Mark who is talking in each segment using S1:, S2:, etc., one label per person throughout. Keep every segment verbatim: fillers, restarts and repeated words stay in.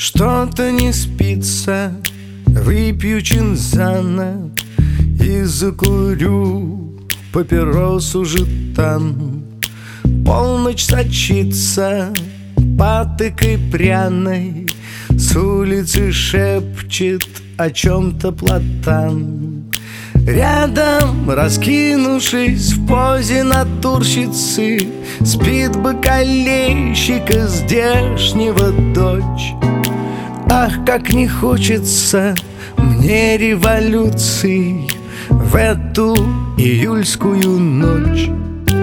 S1: Что-то не спится, выпью чинзана и закурю папиросу жетан. Полночь сочится патокой пряной, с улицы шепчет о чем-то платан. Рядом, раскинувшись в позе натурщицы, спит бакалейщика здешнего дочь. Ах, как не хочется мне революции в эту июльскую ночь.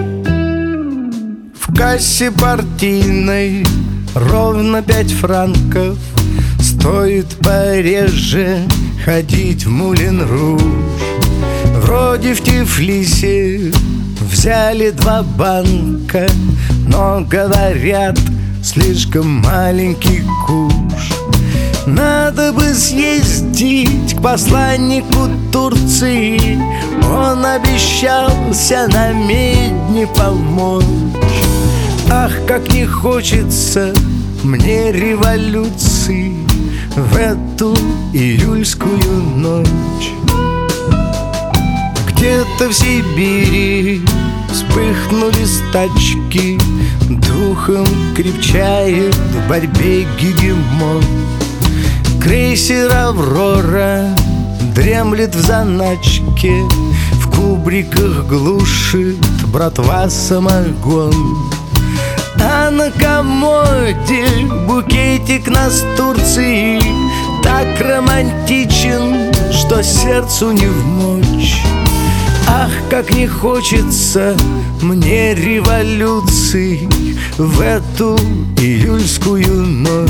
S1: В кассе партийной ровно пять франков, стоит пореже ходить в Мулен-Руж. Вроде в Тифлисе взяли два банка, но говорят, слишком маленький куш. Надо бы съездить к посланнику Турции, он обещался на медне помочь. Ах, как не хочется мне революции в эту июльскую ночь. Где-то в Сибири вспыхнули стачки, духом крепчает в борьбе гегемон. Крейсер «Аврора» дремлет в заначке, в кубриках глушит братва самогон. А на комоде букетик настурции так романтичен, что сердцу не вмочь. Ах, как не хочется мне революции в эту июльскую ночь.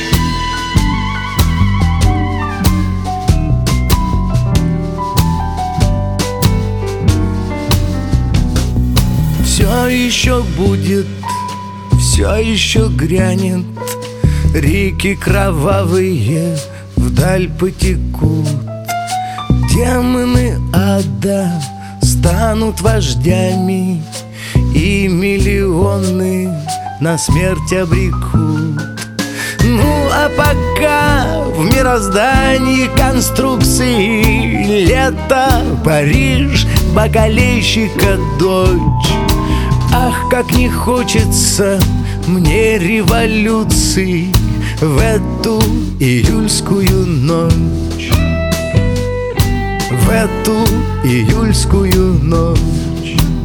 S1: Все еще будет, все еще грянет, реки кровавые вдаль потекут. Демоны ада станут вождями, и миллионы на смерть обрекут. Ну а пока в мироздании конструкции лето, Париж, бакалейщика дочь. Ах, как не хочется мне революции в эту июльскую ночь. В эту июльскую ночь.